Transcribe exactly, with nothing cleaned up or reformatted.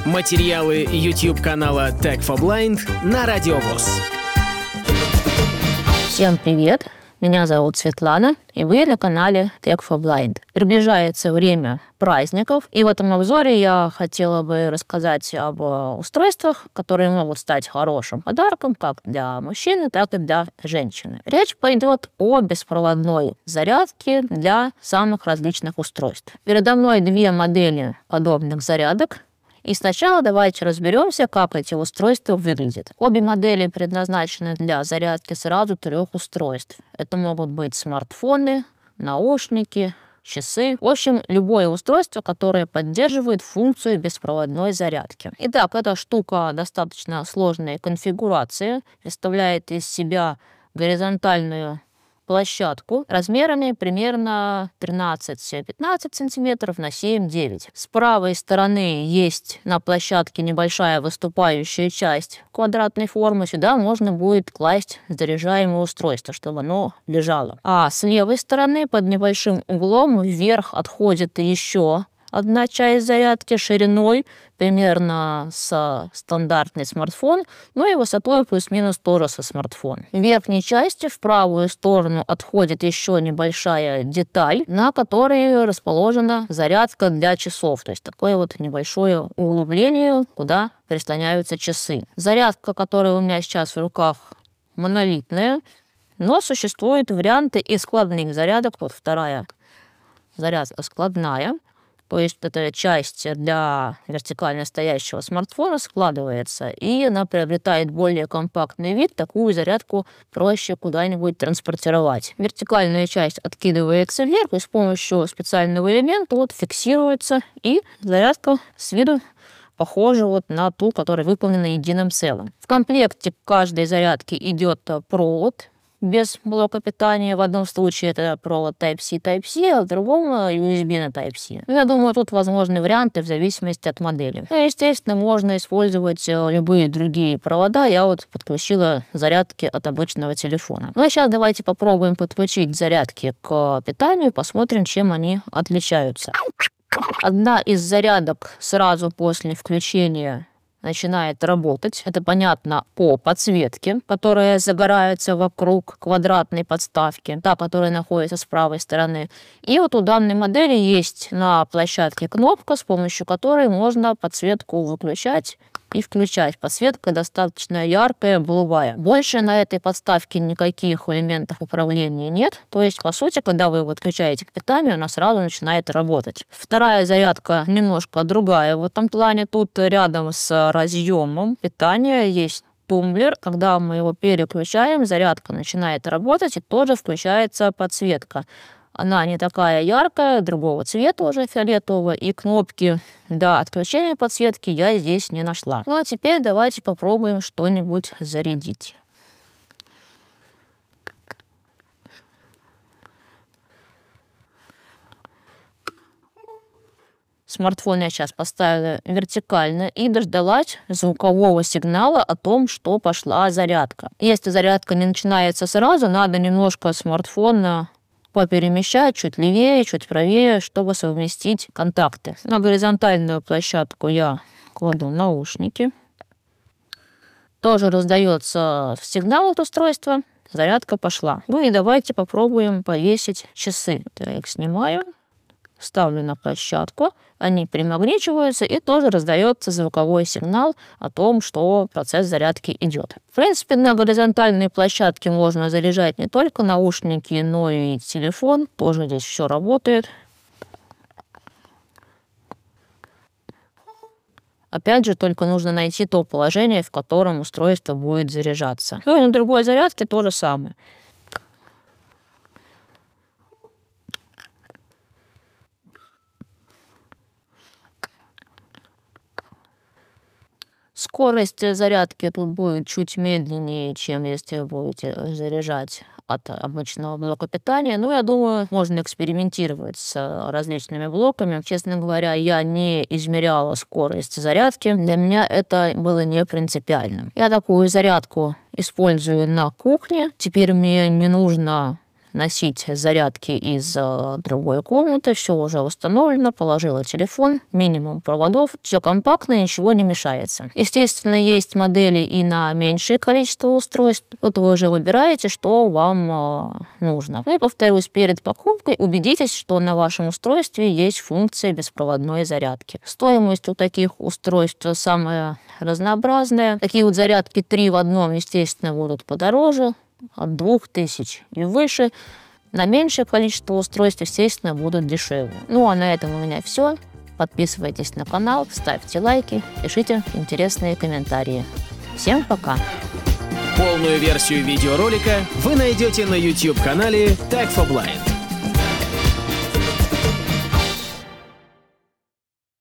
Материалы YouTube-канала Tech for Blind на Радио ВОС. Всем привет! Меня зовут Светлана, и вы на канале Tech for Blind. Приближается время праздников, и в этом обзоре я хотела бы рассказать об устройствах, которые могут стать хорошим подарком как для мужчины, так и для женщины. Речь пойдет о беспроводной зарядке для самых различных устройств. Передо мной две модели подобных зарядок. И сначала давайте разберемся, как эти устройства выглядят. Обе модели предназначены для зарядки сразу трех устройств. Это могут быть смартфоны, наушники, часы. В общем, любое устройство, которое поддерживает функцию беспроводной зарядки. Итак, эта штука достаточно сложной конфигурации, представляет из себя горизонтальную площадку размерами примерно тринадцать-пятнадцать сантиметров на семь-девять. С правой стороны есть на площадке небольшая выступающая часть квадратной формы. Сюда можно будет класть заряжаемое устройство, чтобы оно лежало. А с левой стороны под небольшим углом вверх отходит еще одна часть зарядки шириной примерно с стандартный смартфон, ну и высотой плюс-минус тоже со смартфон. В верхней части в правую сторону отходит еще небольшая деталь, на которой расположена зарядка для часов. То есть такое вот небольшое углубление, куда прислоняются часы. Зарядка, которая у меня сейчас в руках, монолитная, но существуют варианты и складных зарядок. Вот вторая зарядка складная. То есть эта часть для вертикально стоящего смартфона складывается, и она приобретает более компактный вид. Такую зарядку проще куда-нибудь транспортировать. Вертикальная часть откидывается вверх, и с помощью специального элемента вот фиксируется, и зарядка с виду похожа вот на ту, которая выполнена единым целым. В комплекте к каждой зарядке идет провод без блока питания. В одном случае это провод Type-C, Type-C, а в другом ю эс би на Type-C. Я думаю, тут возможны варианты в зависимости от модели. Ну, естественно, можно использовать любые другие провода. Я вот подключила зарядки от обычного телефона. Ну а сейчас давайте попробуем подключить зарядки к питанию, посмотрим, чем они отличаются. Одна из зарядок сразу после включения начинает работать. Это понятно по подсветке, которая загорается вокруг квадратной подставки, та, которая находится с правой стороны. И вот у данной модели есть на площадке кнопка, с помощью которой можно подсветку выключать и включать. Подсветка достаточно яркая, голубая. Больше на этой подставке никаких элементов управления нет. То есть, по сути, когда вы его отключаете к питанию, она сразу начинает работать. Вторая зарядка немножко другая в этом плане. Тут рядом с разъемом питания есть тумблер. Когда мы его переключаем, зарядка начинает работать, и тоже включается подсветка. Она не такая яркая, другого цвета уже фиолетового, и кнопки для отключения подсветки я здесь не нашла. Ну а теперь давайте попробуем что-нибудь зарядить. Смартфон я сейчас поставила вертикально и дождалась звукового сигнала о том, что пошла зарядка. Если зарядка не начинается сразу, надо немножко смартфон поперемещать чуть левее, чуть правее, чтобы совместить контакты. На горизонтальную площадку я кладу наушники. Тоже раздается сигнал от устройства. Зарядка пошла. Ну и давайте попробуем повесить часы. Я их снимаю, ставлю на площадку. Они примагничиваются, и тоже раздается звуковой сигнал о том, что процесс зарядки идет. В принципе, на горизонтальной площадке можно заряжать не только наушники, но и телефон. Тоже здесь все работает. Опять же, только нужно найти то положение, в котором устройство будет заряжаться. Ну и на другой зарядке то же самое. Скорость зарядки тут будет чуть медленнее, чем если вы будете заряжать от обычного блока питания. Ну, я думаю, можно экспериментировать с различными блоками. Честно говоря, я не измеряла скорость зарядки. Для меня это было не принципиально. Я такую зарядку использую на кухне. Теперь мне не нужно носить зарядки из э, другой комнаты. Все уже установлено, положила телефон, минимум проводов, все компактно, ничего не мешается. Естественно, есть модели и на меньшее количество устройств. Вот вы уже выбираете, что вам э, нужно. Ну и повторюсь, перед покупкой убедитесь, что на вашем устройстве есть функция беспроводной зарядки. Стоимость у таких устройств самая разнообразная. Такие вот зарядки три в одном, естественно, будут подороже, от двух тысяч и выше. На меньшее количество устройств, естественно, будут дешевле. Ну а на этом у меня все. Подписывайтесь на канал, ставьте лайки, пишите интересные комментарии. Всем пока! Полную версию видеоролика вы найдете на YouTube-канале Tech for Blind.